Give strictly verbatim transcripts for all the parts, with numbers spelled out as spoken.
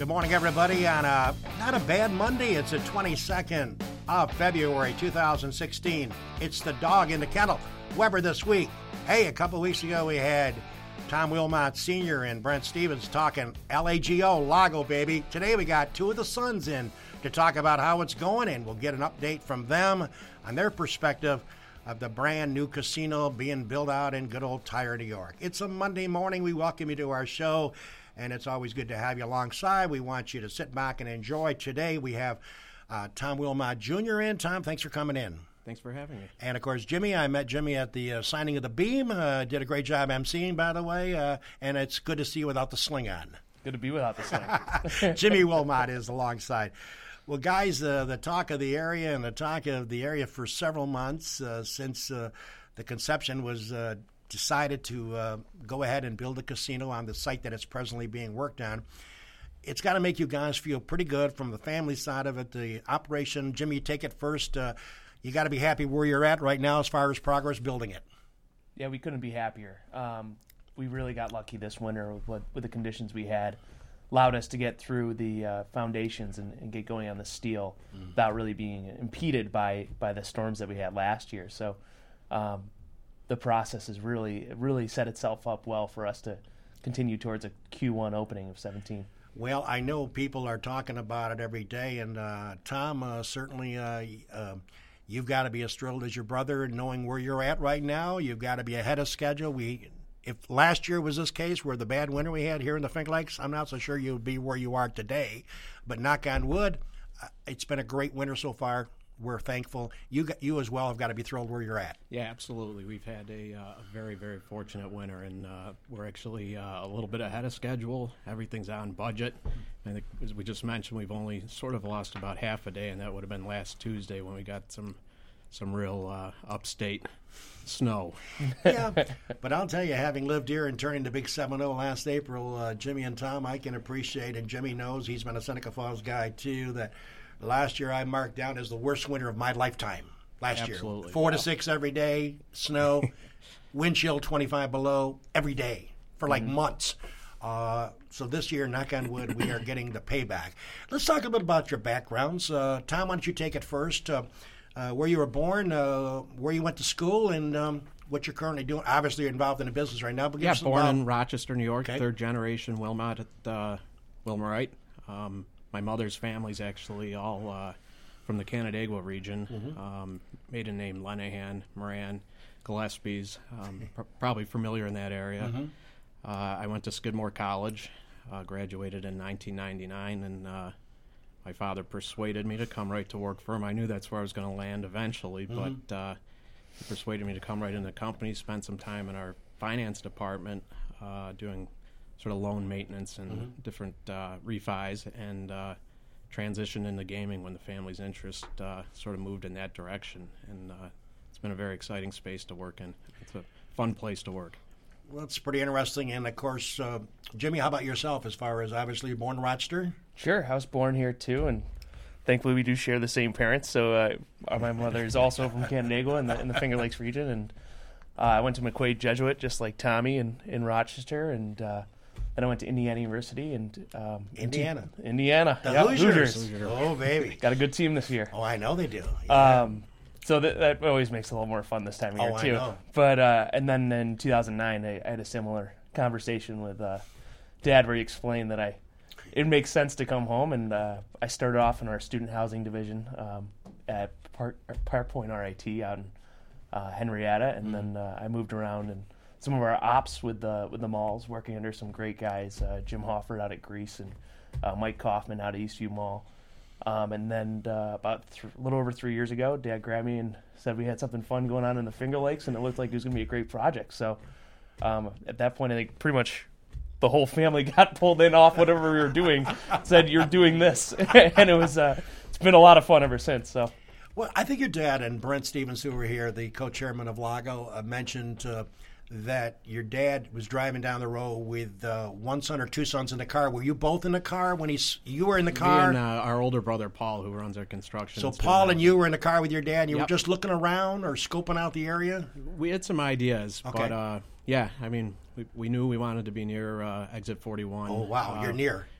Good morning, everybody, on a not a bad Monday. It's the twenty-second of February, two thousand sixteen. It's the dog in the kennel. Weber this week. Hey, a couple weeks ago we had Tom Wilmot Senior and Brent Stevens talking L A G O, Lago, baby. Today we got two of the sons in to talk about how it's going, and we'll get an update from them on their perspective of the brand new casino being built out in good old Tyre, New York. It's a Monday morning. We welcome you to our show, and it's always good to have you alongside. We want you to sit back and enjoy. Today we have uh, Tom Wilmot Junior in. Tom, thanks for coming in. Thanks for having me. And, of course, Jimmy. I met Jimmy at the uh, signing of the Beam. Uh, did a great job emceeing, by the way, uh, and it's good to see you without the sling on. Good to be without the sling. Jimmy Wilmot is alongside. Well, guys, uh, the talk of the area and the talk of the area for several months uh, since uh, the conception was uh, decided to uh, go ahead and build a casino on the site that it's presently being worked on. It's got to make you guys feel pretty good from the family side of it, the operation. Jimmy, take it first. Uh, you got to be happy where you're at right now as far as progress building it. Yeah, we couldn't be happier. Um, we really got lucky this winter with, what, with the conditions we had. Allowed us to get through the uh, foundations and, and get going on the steel mm. without really being impeded by, by the storms that we had last year. So um, the process has really really set itself up well for us to continue towards a Q one opening of seventeen. Well, I know people are talking about it every day, and uh, Tom, uh, certainly uh, uh, you've got to be as thrilled as your brother knowing where you're at right now. You've got to be ahead of schedule. We If last year was this case where the bad winter we had here in the Finger Lakes, I'm not so sure you'd be where you are today. But knock on wood, uh, it's been a great winter so far. We're thankful. You got, you as well have got to be thrilled where you're at. Yeah, absolutely. We've had a, uh, a very, very fortunate winter, and uh, we're actually uh, a little bit ahead of schedule. Everything's on budget. I think, as we just mentioned, we've only sort of lost about half a day, and that would have been last Tuesday when we got some some real uh, upstate snow. Yeah, but I'll tell you, having lived here and turning the big seven oh last April, uh, Jimmy and Tom, I can appreciate, and Jimmy knows, he's been a Seneca Falls guy too, that last year I marked down as the worst winter of my lifetime. Last Absolutely. year. Four yeah. to six every day, snow, wind chill twenty-five below every day for like mm-hmm. months. Uh, so this year, knock on wood, we are getting the payback. Let's talk a little about your backgrounds. Uh, Tom, why don't you take it first? Uh, Uh, where you were born, uh, where you went to school, and um, what you're currently doing. Obviously, you're involved in the business right now. But yeah, born about... in Rochester, New York, okay. third generation Wilmot at uh, Wilmorite. Um, my mother's family's actually all uh, from the Canandaigua region. Mm-hmm. Um, maiden name Lenahan, Moran, Gillespie's. Um, pr- probably familiar in that area. Mm-hmm. Uh, I went to Skidmore College, uh, graduated in nineteen ninety-nine, and uh, my father persuaded me to come right to work for him. I knew that's where I was going to land eventually, mm-hmm. but uh, he persuaded me to come right into the company, spend some time in our finance department uh, doing sort of loan maintenance and mm-hmm. different uh, refis, and uh, transitioned into gaming when the family's interest uh, sort of moved in that direction. And uh, it's been a very exciting space to work in. It's a fun place to work. Well, it's pretty interesting. And, of course, uh, Jimmy, how about yourself as far as obviously you're born in Rochester? Sure. I was born here, too, and thankfully we do share the same parents. So uh, my mother is also from Canandaigua in the, in the Finger Lakes region, and uh, I went to McQuaid Jesuit just like Tommy in, in Rochester, and uh, then I went to Indiana University. and um, Indiana. Into, Indiana. The yep, Hoosiers. Hoosiers. Oh, baby. Got a good team this year. Oh, I know they do. Yeah. Um, so that, that always makes it a little more fun this time of year, oh, too. I know. But, uh, and then in two thousand nine, I, I had a similar conversation with uh, Dad where he explained that I it makes sense to come home, and uh, I started off in our student housing division um, at Park, Park Point R I T out in uh, Henrietta, and mm-hmm. then uh, I moved around and some of our ops with the with the malls, working under some great guys, uh, Jim Hofford out at Greece and uh, Mike Kaufman out at Eastview Mall. Um, and then uh, about th- a little over three years ago, Dad grabbed me and said we had something fun going on in the Finger Lakes, and it looked like it was going to be a great project. So um, at that point, I think pretty much the whole family got pulled in off whatever we were doing, said, you're doing this. And it was uh, it's been a lot of fun ever since. So, well, I think your dad and Brent Stevens, who were here, the co-chairman of Lago, uh, mentioned uh, that your dad was driving down the road with uh, one son or two sons in the car. Were you both in the car when he's you were in the car? Me and uh, our older brother, Paul, who runs our construction. So Paul and you were in the car with your dad, and you yep. were just looking around or scoping out the area? We had some ideas, okay. but uh, yeah, I mean, we, we knew we wanted to be near uh, Exit forty-one. Oh, wow, uh, you're near.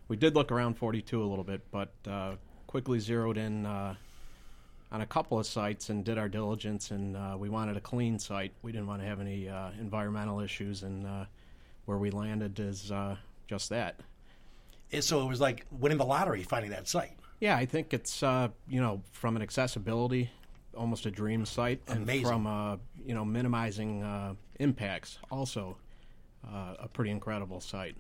we did look around forty-two a little bit, but uh, quickly zeroed in uh, on a couple of sites and did our diligence, and uh, we wanted a clean site. We didn't want to have any uh, environmental issues, and uh, where we landed is uh, just that. So it was like winning the lottery finding that site. Yeah, I think it's, uh, you know, from an accessibility, almost a dream site. Amazing. And from, uh, you know, minimizing uh, impacts, also uh, a pretty incredible site.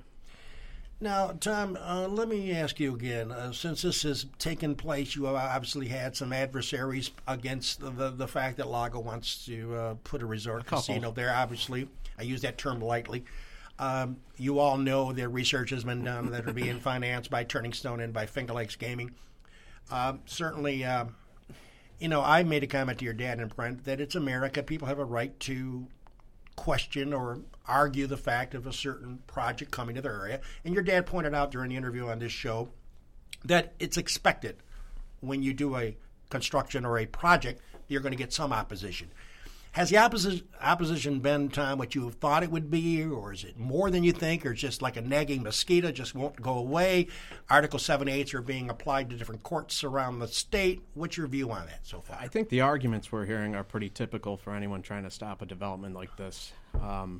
Now, Tom, uh, let me ask you again. Uh, since this has taken place, you have obviously had some adversaries against the, the, the fact that Lago wants to uh, put a resort a casino there. Obviously, I use that term lightly. Um, you all know that research has been done that are being financed by Turning Stone and by Finger Lakes Gaming. Uh, certainly, uh, you know, I made a comment to your dad and Brent that it's America. People have a right to question or argue the fact of a certain project coming to their area. And your dad pointed out during the interview on this show that it's expected when you do a construction or a project, you're going to get some opposition. Has the opposition, opposition been, Tom, what you thought it would be, or is it more than you think, or just like a nagging mosquito, just won't go away? Article seventy-eights are being applied to different courts around the state. What's your view on that so far? I think the arguments we're hearing are pretty typical for anyone trying to stop a development like this. Um,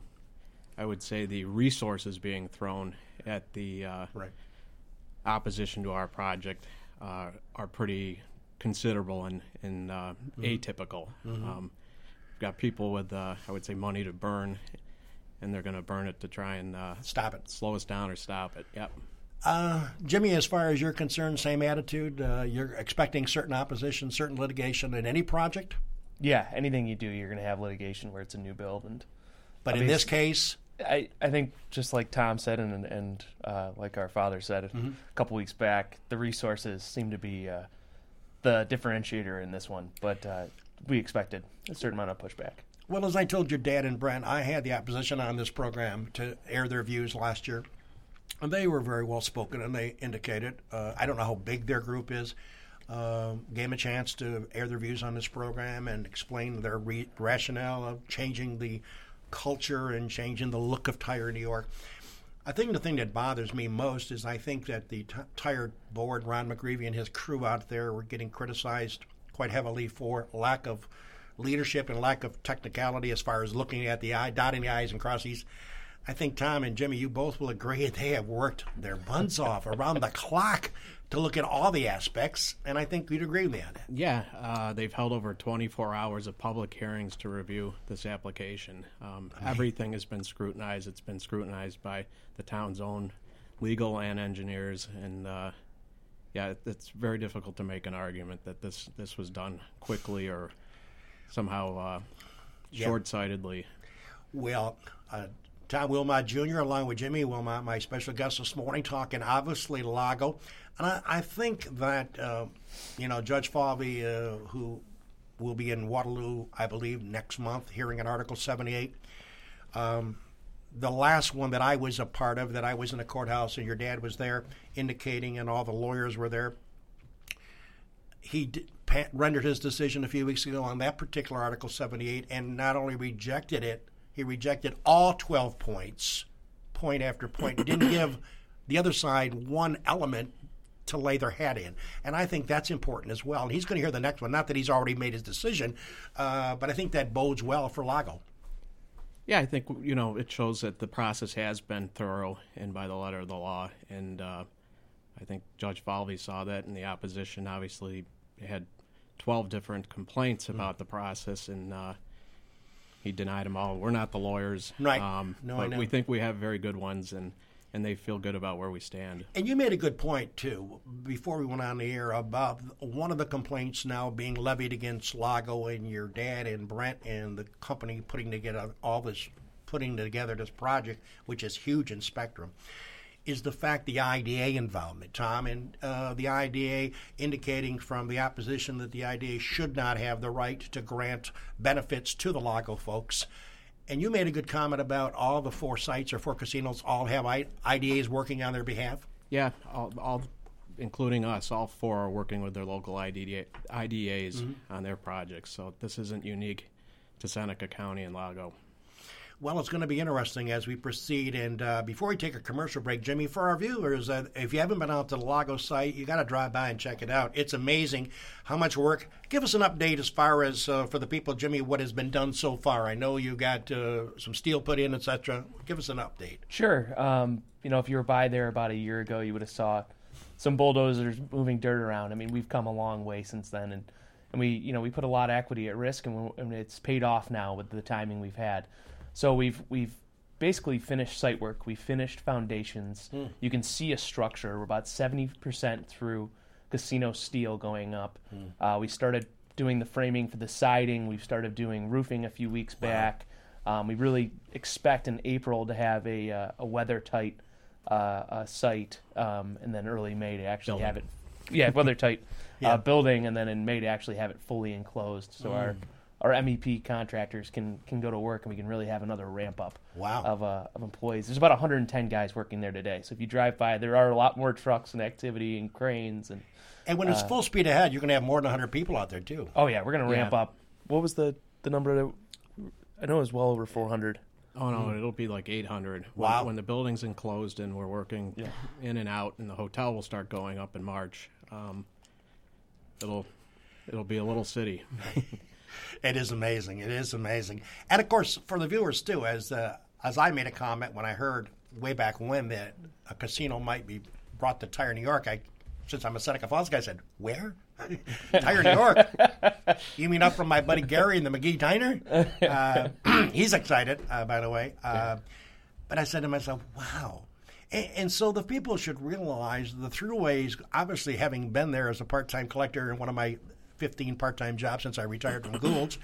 I would say the resources being thrown at the uh, right. opposition to our project uh, are pretty considerable and, and uh, mm-hmm. atypical. Mm-hmm. Um, we've got people with, uh, I would say, money to burn, and they're going to burn it to try and uh, stop it, slow us down or stop it. Yep. Uh, Jimmy, as far as you're concerned, same attitude. Uh, you're expecting certain opposition, certain litigation in any project? Yeah, anything you do, you're going to have litigation where it's a new build. And but in this case, I, I think just like Tom said and and uh, like our father said mm-hmm. a couple weeks back, the resources seem to be uh, the differentiator in this one. But uh, we expected a certain amount of pushback. Well, as I told your dad and Brent, I had the opposition on this program to air their views last year. And they were very well spoken, and they indicated, uh, I don't know how big their group is, uh, gave them a chance to air their views on this program and explain their re- rationale of changing the culture and changing the look of Tire New York. I think the thing that bothers me most is I think that the t- Tire board, Ron McGreevy and his crew out there, were getting criticized quite heavily for lack of leadership and lack of technicality as far as looking at the I, dotting the I's and crossing T's. I think Tom and Jimmy, you both will agree they have worked their buns off around the clock to look at all the aspects, and I think you'd agree with me on that. Yeah, uh, they've held over twenty-four hours of public hearings to review this application. Um, everything has been scrutinized. It's been scrutinized by the town's own legal and engineers, and uh, yeah, it, it's very difficult to make an argument that this, this was done quickly or somehow uh, yeah. short-sightedly. Well, uh, Tom Wilmot Junior, along with Jimmy Wilmot, my special guest this morning, talking obviously Lago. And I, I think that, uh, you know, Judge Falvey, uh, who will be in Waterloo, I believe, next month, hearing an Article seventy-eight. Um, the last one that I was a part of, that I was in the courthouse and your dad was there, indicating, and all the lawyers were there, he did, pa- rendered his decision a few weeks ago on that particular Article seventy-eight and not only rejected it, he rejected all twelve points, point after point. He didn't give the other side one element to lay their hat in. And I think that's important as well. And he's going to hear the next one. Not that he's already made his decision, uh, but I think that bodes well for Lago. Yeah, I think, you know, it shows that the process has been thorough and by the letter of the law. And uh, I think Judge Falvey saw that, and the opposition obviously had twelve different complaints about mm. the process, and uh, he denied them all. We're not the lawyers, right? Um, no, but I know. We think we have very good ones, and, and they feel good about where we stand. And you made a good point, too, before we went on the air, about one of the complaints now being levied against Lago and your dad and Brent and the company putting together all this, putting together this project, which is huge in spectrum, is the fact the I D A involvement, Tom, and uh, the I D A indicating from the opposition that the I D A should not have the right to grant benefits to the Lago folks. And you made a good comment about all the four sites or four casinos all have I D As working on their behalf. Yeah, all, all including us, all four are working with their local I D A, I D As mm-hmm. on their projects. So this isn't unique to Seneca County and Lago. Well, it's going to be interesting as we proceed. And uh, before we take a commercial break, Jimmy, for our viewers, uh, if you haven't been out to the Lago site, you got to drive by and check it out. It's amazing how much work. Give us an update as far as uh, for the people, Jimmy, what has been done so far. I know you got uh, some steel put in, et cetera. Give us an update. Sure. Um, you know, if you were by there about a year ago, you would have saw some bulldozers moving dirt around. I mean, we've come a long way since then, and and we, you know, we put a lot of equity at risk, and, and it's paid off now with the timing we've had. So we've we've basically finished site work. We finished foundations. Mm. You can see a structure. We're about seventy percent through casino steel going up. Mm. Uh, we started doing the framing for the siding. We've started doing roofing a few weeks wow. back. Um, we really expect in April to have a uh, a weather tight uh, a site, um, and then early May to actually building. have it. Yeah, weather tight yeah. uh, building, and then in May to actually have it fully enclosed. So mm. our our M E P contractors can, can go to work, and we can really have another ramp up wow. of uh, of employees. There's about one hundred ten guys working there today. So if you drive by, there are a lot more trucks and activity and cranes. And and when it's uh, full speed ahead, you're going to have more than one hundred people out there too. Oh, yeah. We're going to ramp yeah. up. What was the, the number? That, I know it was well over four hundred. Oh, no, mm. it'll be like eight hundred. Wow. When, when the building's enclosed and we're working yeah. in and out, and the hotel will start going up in March, um, it'll it'll be a little city. It is amazing. It is amazing. And, of course, for the viewers, too, as uh, as I made a comment when I heard way back when that a casino might be brought to Tire, New York, I, since I'm a Seneca Falls guy, I said, where? Tire, New York. You mean up from my buddy Gary in the McGee Diner? Uh, he's excited, uh, by the way. Uh, yeah. But I said to myself, wow. And, and so the people should realize the throughways, obviously having been there as a part-time collector in one of my fifteen part-time jobs since I retired from Gould's,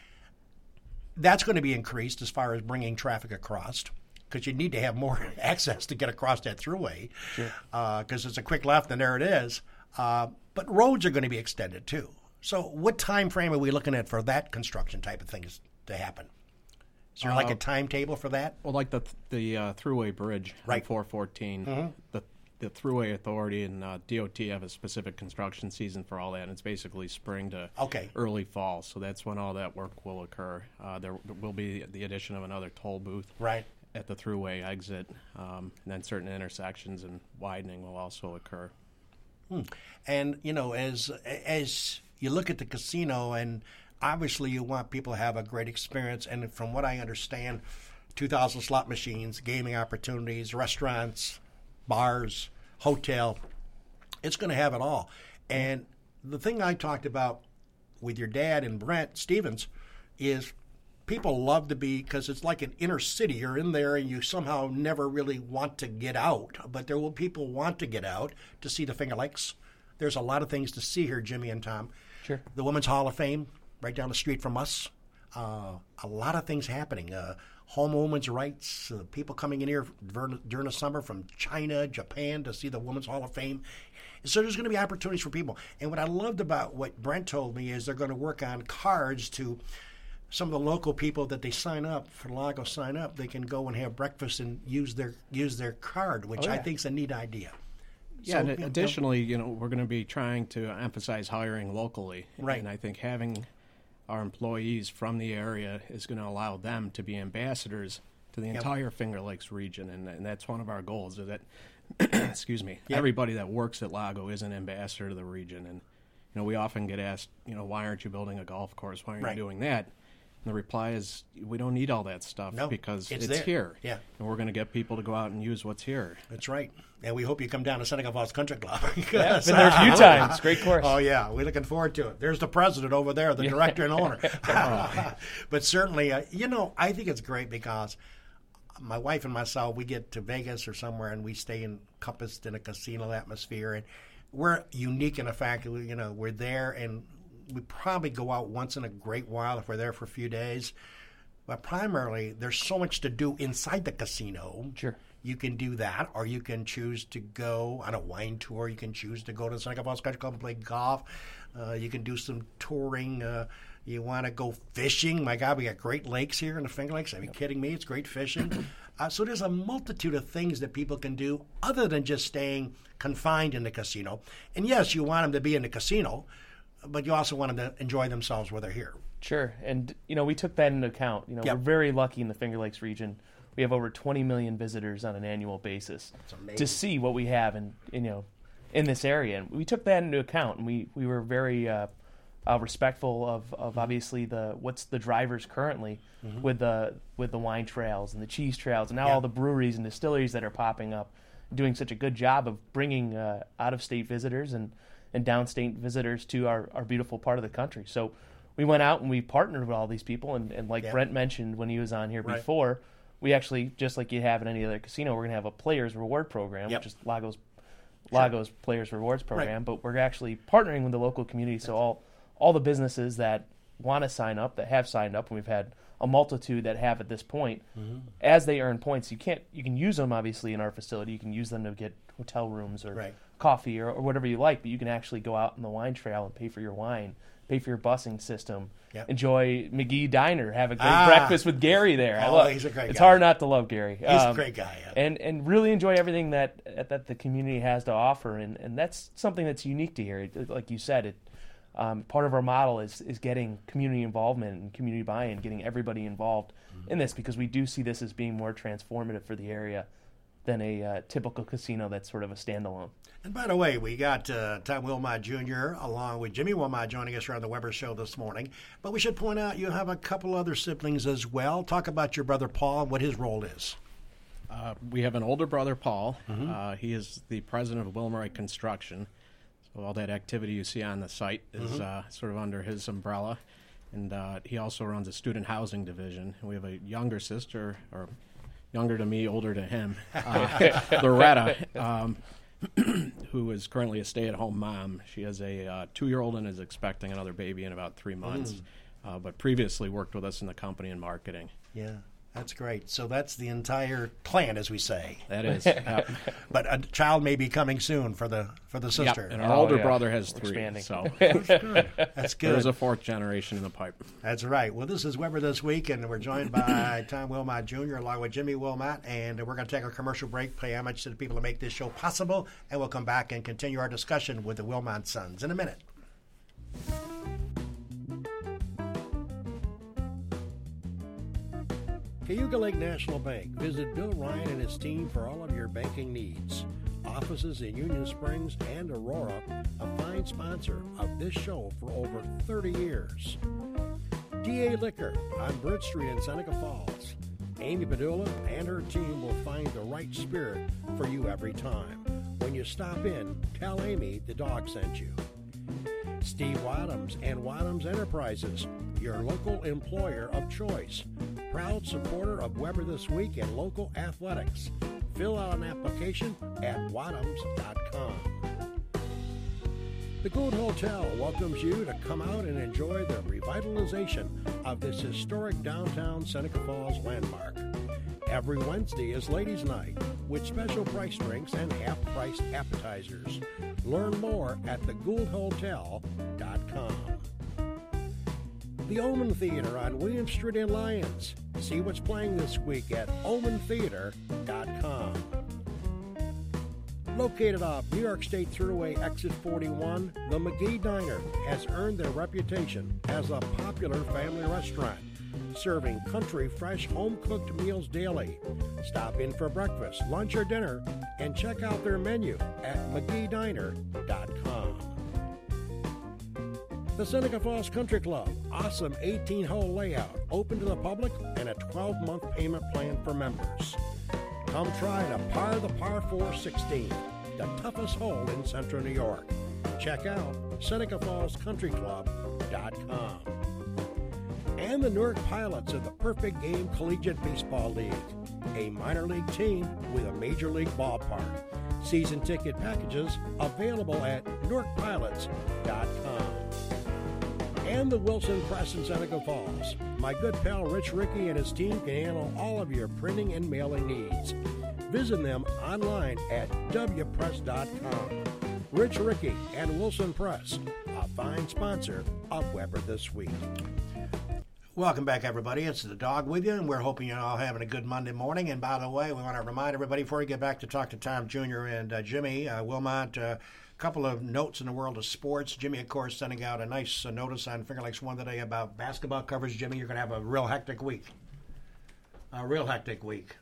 that's going to be increased as far as bringing traffic across, because you need to have more access to get across that throughway, because sure. uh, it's a quick left and there it is. Uh, but roads are going to be extended too. So what time frame are we looking at for that construction type of things to happen? Is there uh, like a timetable for that? Well, like the the uh, Thruway Bridge, right. four fourteen, mm-hmm. the the Thruway Authority and uh, D O T have a specific construction season for all that, and it's basically spring to okay. early fall. So that's when all that work will occur. Uh, there will be the addition of another toll booth right. at the Thruway exit, um, and then certain intersections and widening will also occur. Hmm. And, you know, as as you look at the casino, and obviously you want people to have a great experience, and from what I understand, two thousand slot machines, gaming opportunities, restaurants, bars, hotel, it's going to have it all. And the thing I talked about with your dad and Brent Stevens is people love to be, because it's like an inner city. You're in there and you somehow never really want to get out, but there will people want to get out to see the Finger Lakes. There's a lot of things to see here, Jimmy and Tom. Sure. The Women's Hall of Fame right down the street from us. Uh, a lot of things happening. Uh, home women's rights, uh, people coming in here during the summer from China, Japan to see the Women's Hall of Fame. So there's going to be opportunities for people. And what I loved about what Brent told me is they're going to work on cards to some of the local people that they sign up for Lago sign up. They can go and have breakfast and use their use their card, which oh, yeah. I think is a neat idea. Yeah, so, and you additionally, you know, we're going to be trying to emphasize hiring locally. Right. And I think having our employees from the area is going to allow them to be ambassadors to the entire yep. Finger Lakes region, and, and that's one of our goals, is that, excuse me, yep. everybody that works at Lago is an ambassador to the region. And, you know, we often get asked, you know, why aren't you building a golf course? Why aren't right. you doing that? And the reply is, we don't need all that stuff no, because it's, it's there. here. Yeah. And we're going to get people to go out and use what's here. That's right. And we hope you come down to Seneca Falls Country Club. Yeah, been there a few times. Great course. Oh, yeah. We're looking forward to it. There's the president over there, the director and owner. But certainly, uh, you know, I think it's great because my wife and myself, we get to Vegas or somewhere and we stay encompassed in a casino atmosphere. And we're unique in the fact that, we, you know, we're there and we probably go out once in a great while if we're there for a few days. But primarily, there's so much to do inside the casino. Sure. You can do that, or you can choose to go on a wine tour. You can choose to go to the Seneca Falls Country Club and play golf. Uh, you can do some touring. Uh, you want to go fishing. My God, we got great lakes here in the Finger Lakes. Are you kidding me? It's great fishing. uh, so there's a multitude of things that people can do other than just staying confined in the casino. And yes, you want them to be in the casino, but you also want them to enjoy themselves while they're here. Sure, and you know we took that into account. You know Yep. we're very lucky in the Finger Lakes region. We have over twenty million visitors on an annual basis to see what we have in, in you know in this area, and we took that into account. And we, we were very uh, uh, respectful of, of obviously the what's the drivers currently mm-hmm. with the with the wine trails and the cheese trails, and now yep. all the breweries and distilleries that are popping up, doing such a good job of bringing uh, out of state visitors and, and downstate visitors to our, our beautiful part of the country. So we went out and we partnered with all these people, and, and like yeah. Brent mentioned when he was on here right. before, we actually, just like you have in any other casino, we're going to have a Players Reward Program, yep. which is Lago's sure. Lago's Players Rewards Program, right. but we're actually partnering with the local community, so all, all the businesses that want to sign up, that have signed up, and we've had a multitude that have at this point, mm-hmm. as they earn points, you can't you can use them obviously in our facility, you can use them to get hotel rooms or right. coffee or, or whatever you like, but you can actually go out on the wine trail and pay for your wine, pay for your busing system, yep. enjoy McGee Diner, have a great ah. breakfast with Gary there. Oh, I love, he's a great it's guy. hard not to love Gary. He's um, a great guy. Yeah. And and really enjoy everything that that the community has to offer, and, and that's something that's unique to here. It, like you said, it um, part of our model is is getting community involvement and community buy-in, getting everybody involved mm-hmm. in this, because we do see this as being more transformative for the area than a uh, typical casino that's sort of a standalone. And by the way, we got uh, Tom Wilmot Junior along with Jimmy Wilmot joining us here on the Weber Show this morning. But we should point out you have a couple other siblings as well. Talk about your brother Paul and what his role is. Uh, we have an older brother, Paul. Mm-hmm. Uh, he is the president of Wilmerite Construction. So all that activity you see on the site is mm-hmm. uh, sort of under his umbrella. And uh, he also runs a student housing division. And we have a younger sister, or younger to me, older to him, uh, Loretta, um, who is currently a stay-at-home mom. She has a uh, two-year-old and is expecting another baby in about three months, mm. uh, but previously worked with us in the company in marketing. Yeah, that's great. So that's the entire clan, as we say. That is. Yep. But a child may be coming soon for the for the sister. Yep. And our oh, older yeah. brother has three. Expanding. So that's good. That's good. There's a fourth generation in the pipe. That's right. Well, this is Weber This Week, and we're joined by Tom Wilmot Junior along with Jimmy Wilmot, and we're going to take a commercial break, pay homage to the people that make this show possible, and we'll come back and continue our discussion with the Wilmot Sons in a minute. Cayuga Lake National Bank. Visit Bill Ryan and his team for all of your banking needs. Offices in Union Springs and Aurora, a fine sponsor of this show for over thirty years. D A Liquor on Bridge Street in Seneca Falls. Amy Padula and her team will find the right spirit for you every time. When you stop in, tell Amy the dog sent you. Steve Wadhams and Wadhams Enterprises, your local employer of choice. Proud supporter of Weber This Week and local athletics. Fill out an application at wadhams dot com. The Gould Hotel welcomes you to come out and enjoy the revitalization of this historic downtown Seneca Falls landmark. Every Wednesday is Ladies' Night with special price drinks and half-priced appetizers. Learn more at the gould hotel dot com. The Omen Theater on William Street in Lyons. See what's playing this week at omen theater dot com. Located off New York State Thruway Exit forty-one, the McGee Diner has earned their reputation as a popular family restaurant, serving country, fresh, home-cooked meals daily. Stop in for breakfast, lunch, or dinner, and check out their menu at mcgee diner dot com. The Seneca Falls Country Club, awesome eighteen-hole layout, open to the public, and a twelve-month payment plan for members. Come try to par the par four sixteen, the toughest hole in central New York. Check out seneca falls country club dot com. And the Newark Pilots of the Perfect Game Collegiate Baseball League, a minor league team with a major league ballpark. Season ticket packages available at newark pilots dot com. And the Wilson Press in Seneca Falls. My good pal Rich Rickey and his team can handle all of your printing and mailing needs. Visit them online at w press dot com. Rich Rickey and Wilson Press, a fine sponsor of Weber This Week. Welcome back, everybody. It's the dog with you, and we're hoping you're all having a good Monday morning. And by the way, we want to remind everybody before we get back to talk to Tom Junior and uh, Jimmy uh, Wilmot, uh, couple of notes in the world of sports. Jimmy, of course, sending out a nice uh, notice on Finger Lakes One today about basketball coverage. Jimmy, you're going to have a real hectic week. A real hectic week.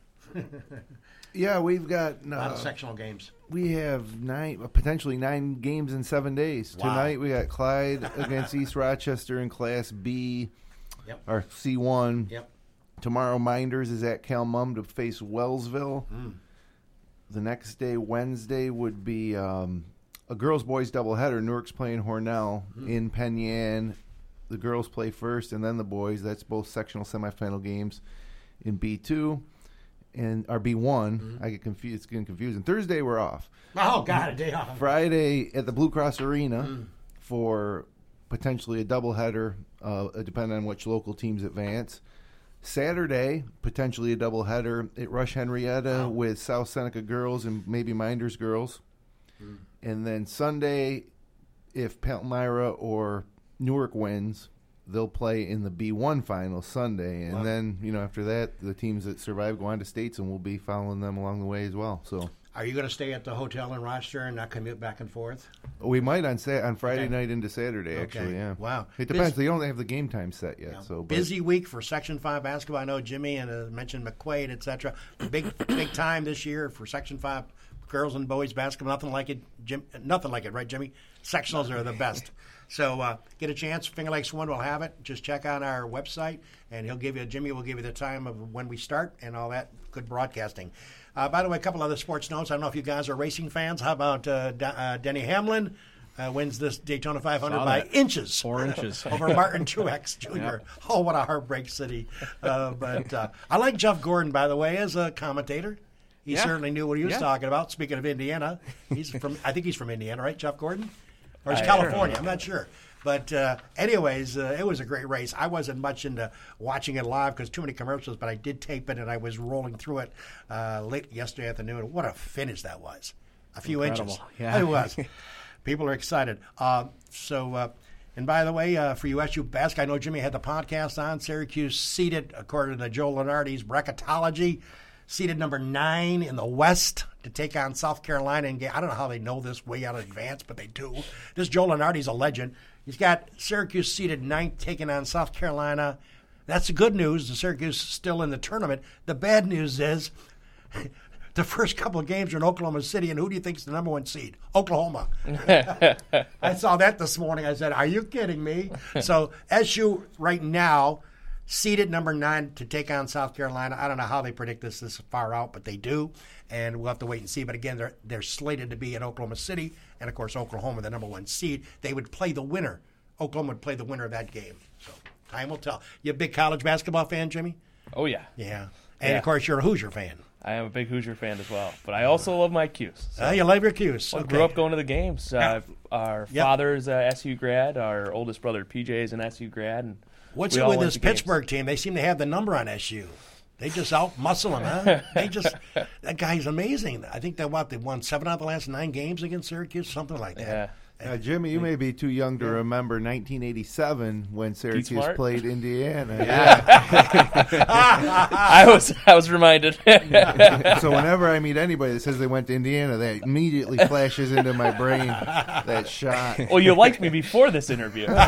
Yeah, we've got A lot uh, of sectional games. we have nine, potentially nine games in seven days. Wow. Tonight we got Clyde against East Rochester in Class B, Yep. or C one. Yep. Tomorrow, Minders is at Calmum to face Wellsville. Mm. The next day, Wednesday, would be um, a girls-boys doubleheader. Newark's playing Hornell Mm. in Penn Yan. The girls play first, and then the boys. That's both sectional semifinal games in B two and or B one. Mm-hmm. I get confused. It's getting confusing. Thursday, we're off. Oh, God, a day off. Friday at the Blue Cross Arena Mm. for potentially a doubleheader, uh, depending on which local teams advance. Saturday, potentially a doubleheader at Rush Henrietta Wow. with South Seneca girls and maybe Minders girls. Mm. And then Sunday, if Palmyra or Newark wins, they'll play in the B one final Sunday. And Wow. then, you know, after that, the teams that survive go on to states, and we'll be following them along the way as well. So Are you going to stay at the hotel in Rochester and not commute back and forth? we might on sa- on Friday Okay. night into Saturday, actually, Okay. yeah. Wow. It depends. Bus- They don't have the game time set yet. Yeah. So but- Busy week for Section Five basketball. I know Jimmy and uh, mentioned McQuaid, et cetera. Big, big time this year for Section Five girls and boys basketball. Nothing like it, Jim. Nothing like it, right, Jimmy? Sectionals are the best. So uh, get a chance. Finger Lakes One will have it. Just check out our website, and he'll give you. Jimmy will give you the time of when we start and all that good broadcasting. Uh, by the way, a couple other sports notes. I don't know if you guys are racing fans. How about uh, D- uh, Denny Hamlin? Uh, wins this Daytona five hundred Saw by that. inches. Four inches. over Martin Truex Junior Oh, what a heartbreak city. Uh, but uh, I like Jeff Gordon, by the way, as a commentator. He Yeah. certainly knew what he was Yeah. talking about. Speaking of Indiana, he's from. I think he's from Indiana, right, Jeff Gordon? Or he's I- California. I'm not sure. But uh, anyways, uh, it was a great race. I wasn't much into watching it live because too many commercials, but I did tape it, and I was rolling through it uh, late yesterday afternoon. What a finish that was. A few Incredible. inches. Yeah. It was. People are excited. Uh, so, uh, and by the way, uh, for U S U basketball, I know Jimmy had the podcast on. Syracuse seated, according to Joe Lenardi's bracketology, seated number nine in the West to take on South Carolina. And I don't know how they know this way out in advance, but they do. This Joe Lenardi's a legend. He's got Syracuse seated ninth, taking on South Carolina. That's the good news. The Syracuse is still in the tournament. The bad news is the first couple of games are in Oklahoma City, and who do you think is the number one seed? Oklahoma. I saw that this morning. I said, are you kidding me? So S U right now seeded number nine to take on South Carolina. I don't know how they predict this this far out, but they do, and we'll have to wait and see. But again, they're they're slated to be in Oklahoma City, and of course Oklahoma, the number one seed. They would play the winner. Oklahoma would play the winner of that game. So time will tell. You a big college basketball fan, Jimmy? Oh, yeah. Yeah. And Yeah. of course you're a Hoosier fan. I am a big Hoosier fan as well. But I also love my Qs. So Uh, you love your cues. I Okay. grew up going to the games. Uh, our Yep. father's a S U grad. Our oldest brother, P J, is an S U grad. And What's we it all with went this to games. Pittsburgh team? They seem to have the number on S U. They just out muscle him, huh? They just that guy's amazing. I think they what they won seven out of the last nine games against Syracuse, something like that. Yeah. Uh, Jimmy, you may be too young to remember nineteen eighty-seven when Syracuse Smart? played Indiana. I was I was reminded. So whenever I meet anybody that says they went to Indiana, that immediately flashes into my brain that shot. Well, you liked me before this interview. Well,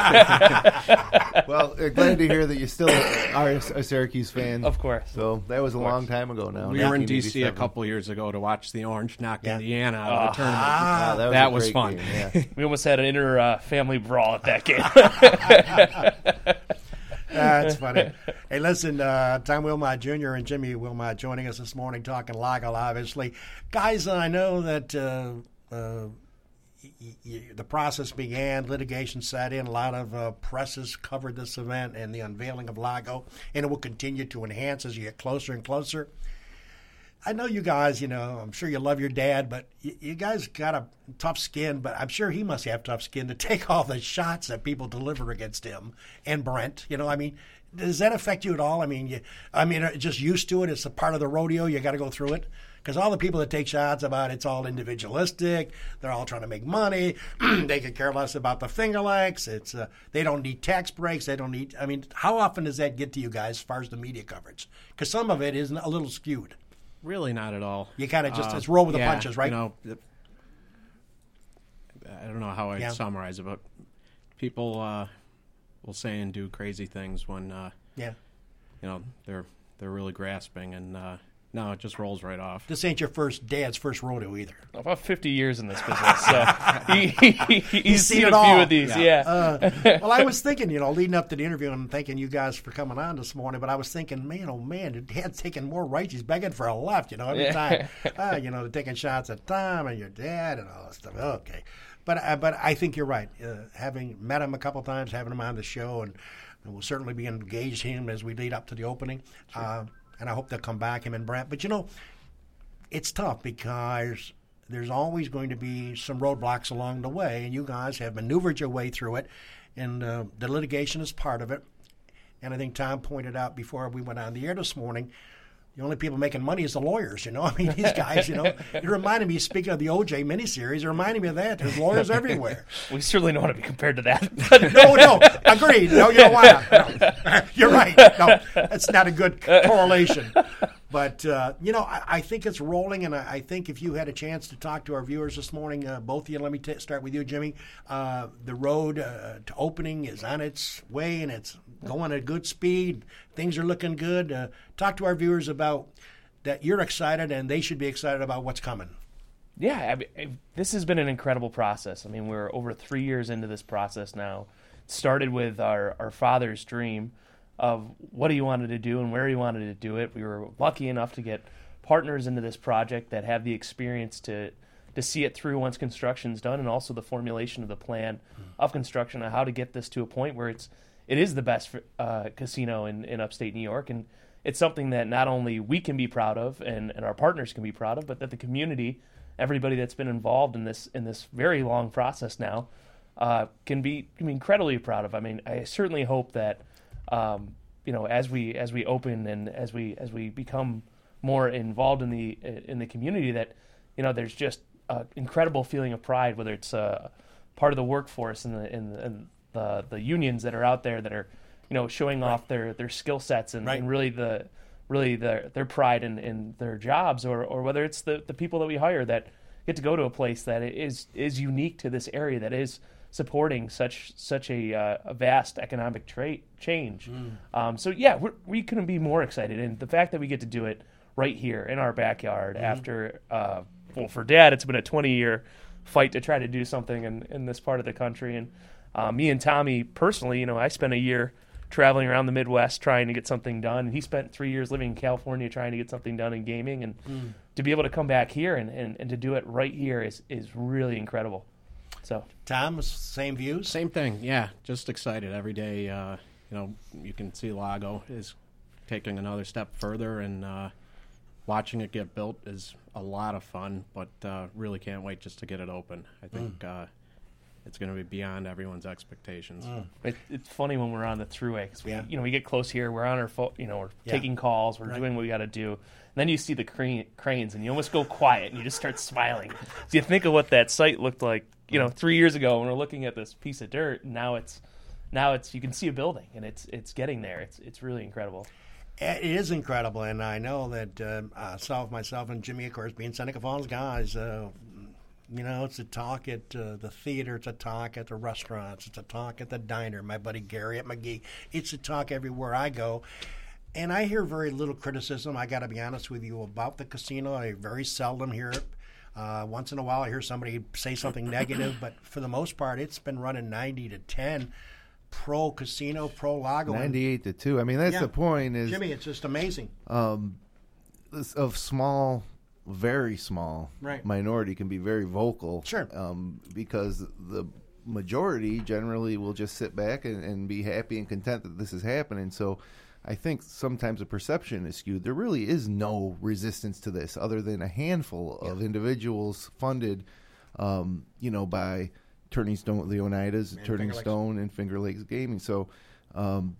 uh, glad to hear that you still are a a Syracuse fan. Of course. So that was a long time ago now. We were in D C a nineteen eighty-seven. couple years ago to watch the Orange knock Yeah. Indiana out of the tournament. Wow, that was, That a was great fun. game, yeah. We almost had an inner uh, family brawl at that game. That's funny. Hey, listen, uh, Tom Wilmot Junior and Jimmy Wilmot joining us this morning talking Lago, obviously. Guys, I know that uh, uh, y- y- the process began, litigation sat in, a lot of uh, presses covered this event and the unveiling of Lago, and it will continue to enhance as you get closer and closer. I know you guys, you know, I'm sure you love your dad, but you, you guys got a tough skin, but I'm sure he must have tough skin to take all the shots that people deliver against him and Brent. You know, I mean, does that affect you at all? I mean, you, I mean, are you just used to it. It's a part of the rodeo. You got to go through it. Because all the people that take shots about it's all individualistic. They're all trying to make money. They could care less about the Finger Lakes. It's uh, they don't need tax breaks. They don't need. I mean, how often does that get to you guys as far as the media coverage? Because some of it is a little skewed. Really not at all. You kind of just Uh, it's roll with the yeah, punches, right? You know, I don't know how I'd Yeah. summarize it, but people uh, will say and do crazy things when uh, Yeah. you know they're they're really grasping, and uh, no, it just rolls right off. This ain't your first dad's first rodeo either. About fifty years in this business, so he, he, he's seen seen it a few all. of these. Yeah. Yeah. Uh, well, I was thinking, you know, leading up to the interview and thanking you guys for coming on this morning, but I was thinking, man, oh, man, your dad's taking more rights. He's begging for a left, you know, every Yeah. time. Uh, you know, they're taking shots at Tom and your dad and all that stuff. Okay. But, uh, but I think you're right. Uh, having met him a couple times, having him on the show, and, and we'll certainly be engaged him as we lead up to the opening. Sure. Uh, and I hope they'll come back, him and Brent. But, you know, it's tough because there's always going to be some roadblocks along the way, and you guys have maneuvered your way through it, and uh, the litigation is part of it. And I think Tom pointed out before we went on the air this morning, the only people making money is the lawyers, you know. I mean, these guys, you know. It reminded me, speaking of the O J miniseries, it reminded me of that. There's lawyers everywhere. We certainly don't want to be compared to that. No, no, agreed. No, you don't want to. No. You're right. No, that's not a good correlation. But, uh, you know, I, I think it's rolling, and I, I think if you had a chance to talk to our viewers this morning, uh, both of you, let me t- start with you, Jimmy. Uh, the road uh, to opening is on its way, and it's going at good speed. Things are looking good. Uh, talk to our viewers about that you're excited, and they should be excited about what's coming. Yeah, I mean, this has been an incredible process. I mean, we're over three years into this process now. It started with our, our father's dream of what he wanted to do and where he wanted to do it. We were lucky enough to get partners into this project that have the experience to to see it through once construction's done, and also the formulation of the plan of construction on how to get this to a point where it's it is the best uh, casino in, in upstate New York. And it's something that not only we can be proud of and, and our partners can be proud of, but that the community, everybody that's been involved in this in this very long process now, uh, can be can be incredibly proud of. I mean, I certainly hope that Um, you know, as we as we open and as we as we become more involved in the in the community, that you know, there's just an incredible feeling of pride, whether it's uh, part of the workforce and the and, and the the unions that are out there that are, you know, showing right. off their, their skill sets and, right. and really the really their their pride in, in their jobs, or, or whether it's the, the people that we hire that get to go to a place that is is unique to this area, that is supporting such such a, uh, a vast economic tra- change. Mm. Um, so yeah, we're, we couldn't be more excited, and the fact that we get to do it right here in our backyard mm-hmm. after, uh, well, for Dad, it's been a twenty-year fight to try to do something in, in this part of the country, and uh, me and Tommy personally, you know, I spent a year traveling around the Midwest trying to get something done, and he spent three years living in California trying to get something done in gaming, and mm. to be able to come back here and, and, and to do it right here is is really incredible. So, Tom, same views? Same thing, yeah. Just excited every day. Uh, you know, you can see Lago is taking another step further, and uh, watching it get built is a lot of fun, but uh, really can't wait just to get it open. I think mm. uh, it's going to be beyond everyone's expectations. Mm. It, it's funny when we're on the throughway, because we, yeah. you know, we get close here, we're on our phone, you know, we're yeah. taking calls, we're right. doing what we got to do. And then you see the crane, cranes, and you almost go quiet, and you just start smiling. So you think of what that site looked like, you know, three years ago when we're looking at this piece of dirt. And now it's, now it's you can see a building, and it's it's getting there. It's it's really incredible. It is incredible, and I know that uh, uh, self, myself, and Jimmy, of course, being Seneca Falls guys, uh, you know, it's a talk at uh, the theater, it's a talk at the restaurants, it's a talk at the diner. My buddy Gary at McGee, it's a talk everywhere I go. And I hear very little criticism, I got to be honest with you, about the casino. I very seldom hear it. Uh, once in a while I hear somebody say something negative, but for the most part, it's been running ninety to ten. Pro casino, pro Lago. ninety-eight to two. I mean, that's yeah. the point. Is Jimmy, it's just amazing. Um, this, of small, very small right. minority can be very vocal. Sure. Um, because the majority generally will just sit back and, and be happy and content that this is happening. So I think sometimes the perception is skewed. There really is no resistance to this other than a handful yeah. of individuals funded, um, you know, by Turning Stone, Leonidas, and Turning Stone, and Finger Lakes Gaming. So um,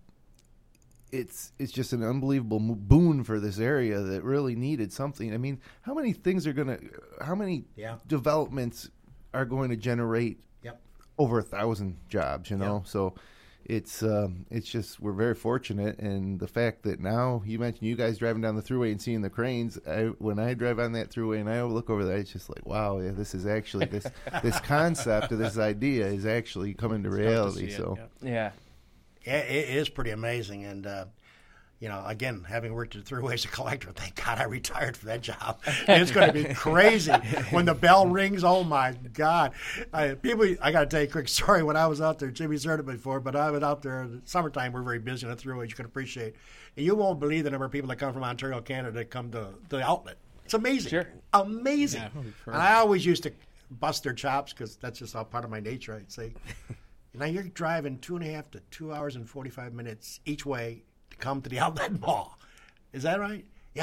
it's it's just an unbelievable boon for this area that really needed something. I mean, how many things are going to, how many yeah. developments are going to generate yep. over a thousand jobs, you know? Yep. So it's um, it's just we're very fortunate, and the fact that now you mentioned you guys driving down the thruway and seeing the cranes. I, when I drive on that thruway and I look over there, it's just like, wow, yeah, this is actually this this concept of this idea is actually coming to reality. To so Yeah. Yeah, it is pretty amazing. And, uh, you know, again, having worked at Thruway as a collector, thank God I retired from that job. It's going to be crazy when the bell rings. Oh, my God. I, people, I got to tell you a quick story. When I was out there, Jimmy's heard it before, but I was out there in the summertime. We're very busy at Thruway, you can appreciate. And you won't believe the number of people that come from Ontario, Canada, that come to the outlet. It's amazing. Sure. Amazing. Yeah, and I always used to bust their chops because that's just all part of my nature, I'd say. Now you're driving two and a half to two hours and forty-five minutes each way to come to the outlet mall. Is that right? Yeah.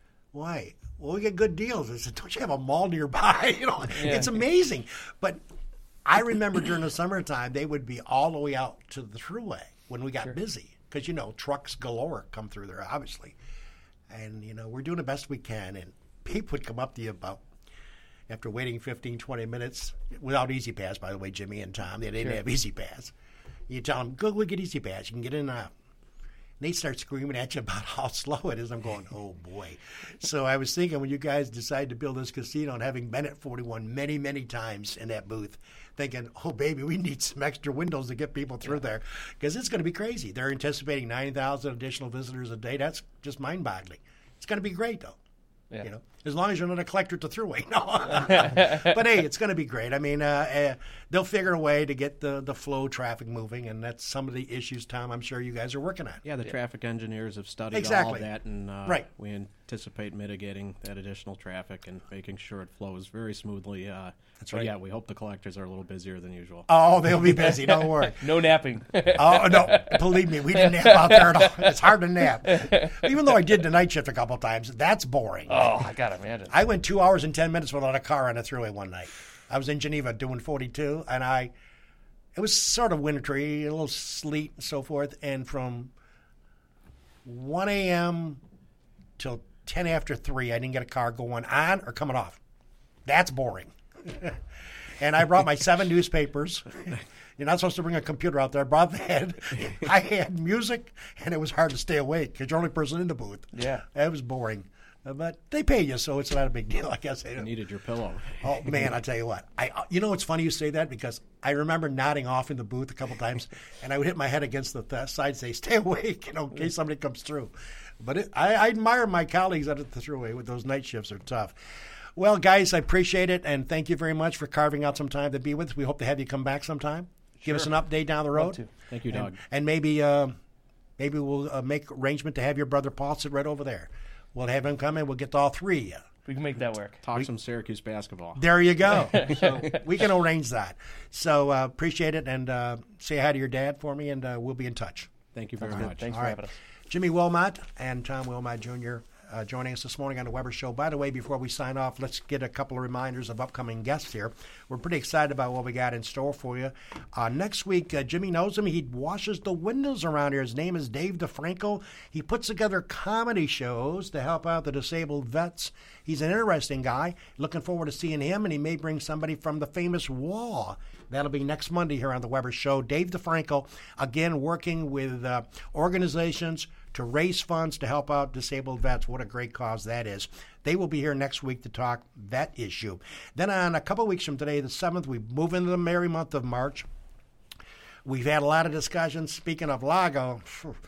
Why? Well, we get good deals. I said, don't you have a mall nearby? You know, Yeah. it's amazing. But I remember during the summertime, they would be all the way out to the Thruway when we got Sure. busy because, you know, trucks galore come through there, obviously. And, you know, we're doing the best we can. And people would come up to you about, after waiting fifteen, twenty minutes, without Easy Pass, by the way, Jimmy and Tom, they didn't Sure. have Easy Pass. You tell them, go, go get Easy Pass. You can get in and out. And they start screaming at you about how slow it is. I'm going, oh, boy. So I was thinking when you guys decided to build this casino and having been at forty-one many, many times in that booth, thinking, oh, baby, we need some extra windows to get people through there because it's going to be crazy. They're anticipating nine thousand additional visitors a day. That's just mind-boggling. It's going to be great, though. Yeah. You know, as long as you're not a collector to Thruway. No. But, hey, it's going to be great. I mean, uh, uh, they'll figure a way to get the, the flow traffic moving, and that's some of the issues, Tom, I'm sure you guys are working on. Yeah, the traffic engineers have studied Exactly. all of that, and uh, Right. we anticipate mitigating that additional traffic and making sure it flows very smoothly. Uh, That's but right. Yeah, we hope the collectors are a little busier than usual. Oh, they'll be busy. Don't worry. No napping. Oh, no. Believe me, we didn't nap out there at all. It's hard to nap. Even though I did the night shift a couple of times, that's boring. Oh, I gotta imagine. I went two hours and ten minutes without a car on a Thruway one night. I was in Geneva doing forty-two, and I, it was sort of wintry, a little sleet and so forth, and from one a.m. till ten after three, I didn't get a car going on or coming off. That's boring. And I brought my seven newspapers. You're not supposed to bring a computer out there. I brought that. I had music, and it was hard to stay awake because you're the only person in the booth. Yeah. It was boring. Uh, But they pay you, so it's not a big deal, I guess. You needed your pillow. Oh, man, I tell you what. I, uh, you know, it's funny you say that because I remember nodding off in the booth a couple times, and I would hit my head against the th- side and say, stay awake, you know, in case somebody comes through. But it, I, I admire my colleagues out at the Thruway with those night shifts. Are tough. Well, guys, I appreciate it, and thank you very much for carving out some time to be with us. We hope to have you come back sometime. Give us an update down the road. to. Thank you, Doug. And, and maybe uh, maybe we'll uh, make arrangement to have your brother Paul sit right over there. We'll have him come in. We'll get all three of you. We can make that work. Talk some Syracuse basketball. There you go. So we can arrange that. So uh, appreciate it, and uh, say hi to your dad for me, and uh, we'll be in touch. Thank you very Sounds good. much. Thanks All for right. having us. Jimmy Wilmot and Tom Wilmot Junior Uh, joining us this morning on the Weber Show. By the way, before we sign off, let's get a couple of reminders of upcoming guests here. We're pretty excited about what we got in store for you. Uh, next week, uh, Jimmy knows him. He washes the windows around here. His name is Dave DeFranco. He puts together comedy shows to help out the disabled vets. He's an interesting guy. Looking forward to seeing him, and he may bring somebody from the famous Wall. That'll be next Monday here on the Weber Show. Dave DeFranco, again, working with uh, organizations to raise funds to help out disabled vets. What a great cause that is. They will be here next week to talk that issue. Then on a couple of weeks from today, the seventh, we move into the merry month of March. We've had a lot of discussions. Speaking of Lago,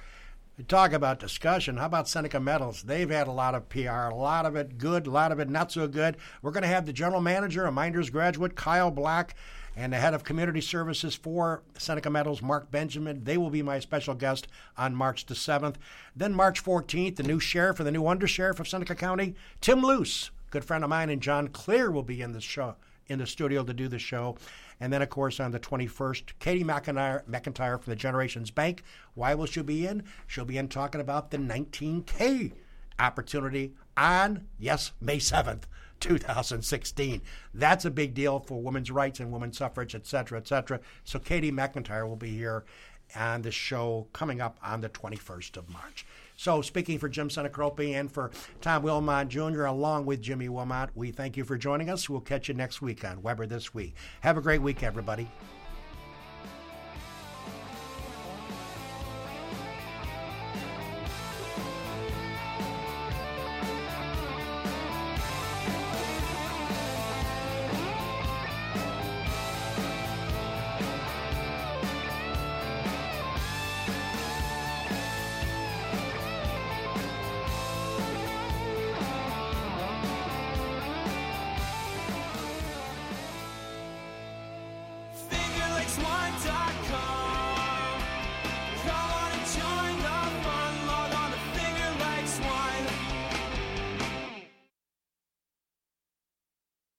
talk about discussion. How about Seneca Metals? They've had a lot of P R, a lot of it good, a lot of it not so good. We're going to have the general manager, a Minders graduate, Kyle Black, and the head of community services for Seneca Metals, Mark Benjamin. They will be my special guest on March the seventh. Then March fourteenth, the new sheriff and the new undersheriff of Seneca County, Tim Luce, good friend of mine, and John Clear will be in the show, in the studio to do the show. And then, of course, on the twenty-first, Katie McIntyre, McIntyre from the Generations Bank. Why will she be in? She'll be in talking about the nineteen K opportunity on, yes, May seventh. two thousand sixteen. That's a big deal for women's rights and women's suffrage, et cetera, et cetera. So Katie McIntyre will be here on the show coming up on the twenty-first of March. So speaking for Jim Senecropi and for Tom Wilmot Junior, along with Jimmy Wilmot, we thank you for joining us. We'll catch you next week on Weber This Week. Have a great week, everybody.